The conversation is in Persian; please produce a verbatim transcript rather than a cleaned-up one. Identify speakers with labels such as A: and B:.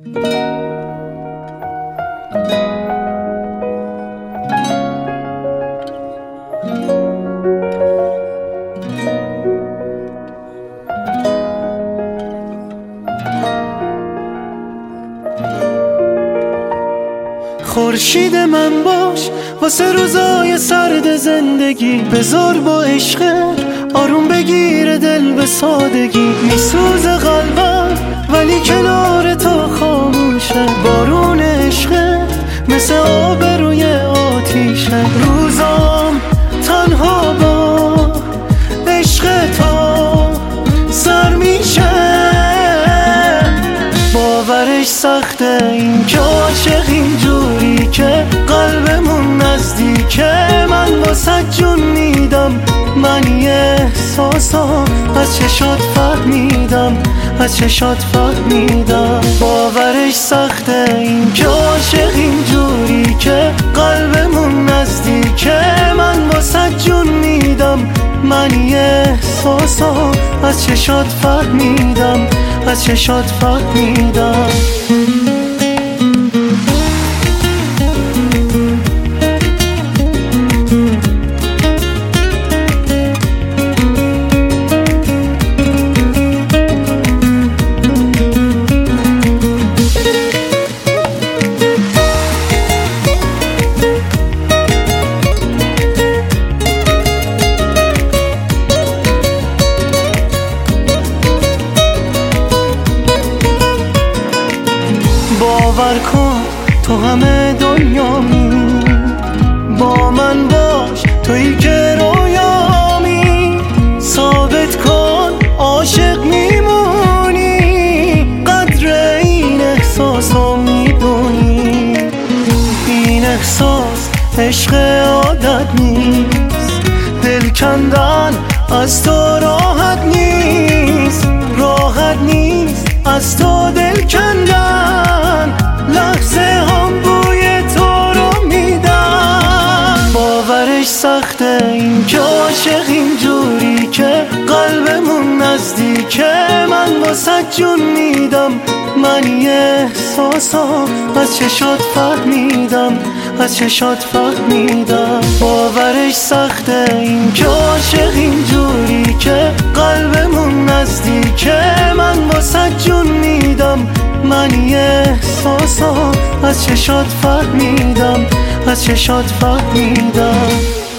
A: خورشید من باش واسه روزای سرد زندگی، بذار با عشق آروم بگیره دل به سادگی. میسوزه قلبم ولی کنار تو خاموشه، بارون عشق مثل آب روی آتیشه. روزام تنها با عشق تو سر میشه، باورش سخته این که عاشق اینجوری که قلبمون نزدیکه. من واسه جون میدم، من یه احساسا از چشات فهمیدم، از چشات فهمیدم. باورش سخته این که عاشق اینجوری که قلبمون نزدیکه. من واسه جون میدم، من یه احساسا از چشات فهمیدم، از چشات فهمیدم. باور کن تو همه دنیامی، با من باش تویی که رویامی. ثابت کن عاشق میمونی، قدر این احساسو میدونی. این احساس عشق عادت نیست، دل کندن از تو راحت نیست، راحت نیست از تو دل کندن. لحظه هم بوی تو رو میدم، باورش سخته این که عاشق اینجوری که قلبمون نزدیکه. من واسه جون میدم، من یه احساسا از چشات فهمیدم، از چشات فهمیدم. باورش سخته این که عاشق اینجوری که قلبمون نزدیکه. من واسه جون میدم، من یه احساسا از چشات فهمیدم، از چشات فهمیدم.